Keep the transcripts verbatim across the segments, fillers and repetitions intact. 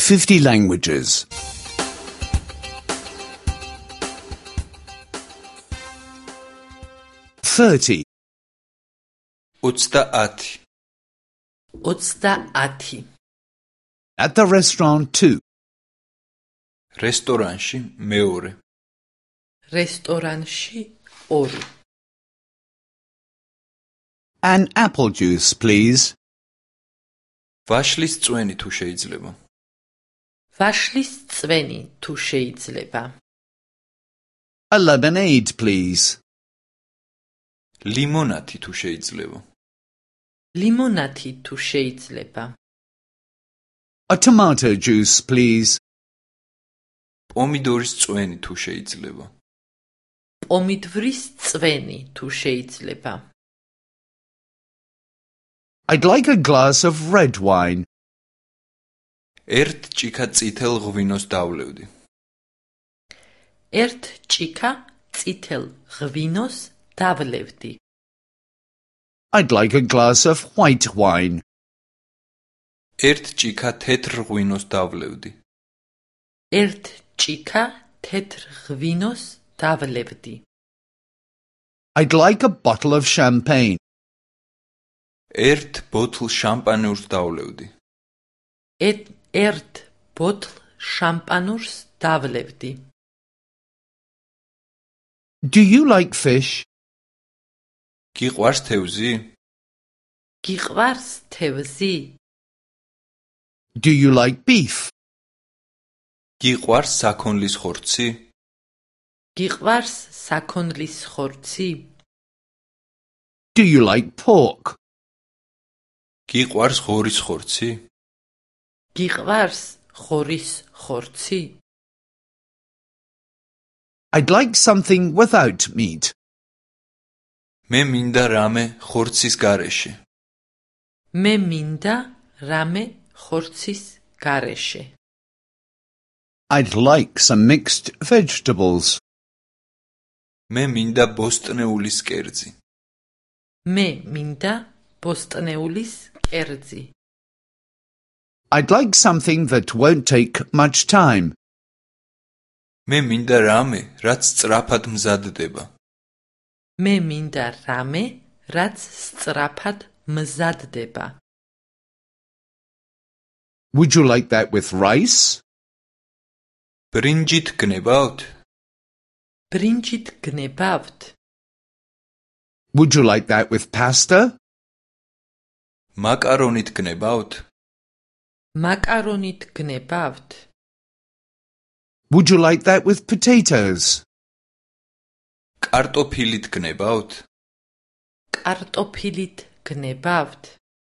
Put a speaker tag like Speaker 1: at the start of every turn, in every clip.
Speaker 1: fifty languages. thirty.
Speaker 2: ოცდაათი.
Speaker 3: ოცდაათი.
Speaker 1: At the restaurant two.
Speaker 2: რესტორანში მეორე.
Speaker 3: რესტორანში ორი.
Speaker 1: An apple juice, please.
Speaker 2: ვაშლის წვენი თუ შეიძლება.
Speaker 3: ვაშლის წვენი თუ შეიძლება.
Speaker 1: A lemonade, please.
Speaker 2: ლიმონადი თუ შეიძლება.
Speaker 3: ლიმონადი თუ შეიძლება.
Speaker 1: A tomato juice, please.
Speaker 2: პომიდორის წვენი თუ შეიძლება.
Speaker 3: პომიდვრის წვენი თუ შეიძლება.
Speaker 1: I'd like a glass of red wine.
Speaker 2: ერთ ჭიქა წითელ ღვინოს დავლევდი.
Speaker 3: ერთ ჭიქა წითელ ღვინოს დავლევდი.
Speaker 1: I'd like a glass of white wine.
Speaker 2: ერთ ჭიქა თეთრ ღვინოს დავლევდი.
Speaker 3: ერთ ჭიქა თეთრ ღვინოს დავლევდი.
Speaker 1: I'd like a bottle of champagne.
Speaker 2: ერთ ბოთლ შამპანურს დავლევდი.
Speaker 3: ერთ ბოთლ შამპანურს დავლევდი.
Speaker 1: Do you like fish?
Speaker 2: გიყვარს თევზი?
Speaker 3: გიყვარს თევზი?
Speaker 1: Do you like beef?
Speaker 2: გიყვარს საქონლის ხორცი?
Speaker 3: გიყვარს საქონლის ხორცი?
Speaker 1: Do you like pork?
Speaker 2: გიყვარს ღორის ხორცი?
Speaker 3: გიყვარს ღორის ხორცი?
Speaker 1: I'd like something without meat.
Speaker 2: მე მინდა რამე ხორცის გარეშე.
Speaker 3: მე მინდა რამე ხორცის გარეშე.
Speaker 1: I'd like some mixed vegetables.
Speaker 2: მე მინდა ბოსტნეულის კერძი.
Speaker 3: მე მინდა ბოსტნეულის კერძი.
Speaker 1: I'd like something that won't take much time.
Speaker 2: მე მინდა რამე, რაც სწრაფად მზადდება.
Speaker 3: მე მინდა რამე, რაც სწრაფად მზადდება.
Speaker 1: Would you like that with rice?
Speaker 2: ბრინჯით გნებავთ?
Speaker 3: ბრინჯით გნებავთ?
Speaker 1: Would you like that with pasta?
Speaker 2: მაკარონით გნებავთ?
Speaker 3: მაკარონით გნებავთ?
Speaker 1: Would you like that with potatoes?
Speaker 2: კარტოფილით გნებავთ?
Speaker 3: კარტოფილით გნებავთ?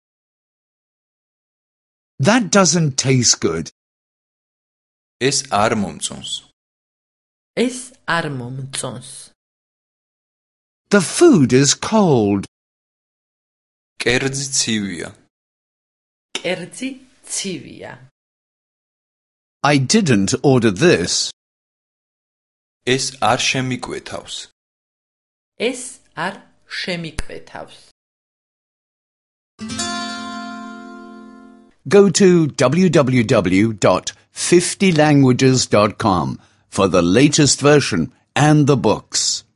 Speaker 1: That doesn't taste good.
Speaker 2: ეს არ მომწონს.
Speaker 3: ეს არ მომწონს.
Speaker 1: The food is cold.
Speaker 2: კერძი ცივია.
Speaker 3: კერძი ცივია.
Speaker 1: I didn't order this.
Speaker 2: ეს არ შემიკვეთავს.
Speaker 3: ეს არ შემიკვეთავს.
Speaker 1: Go to w w w dot fifty languages dot com for the latest version and the books.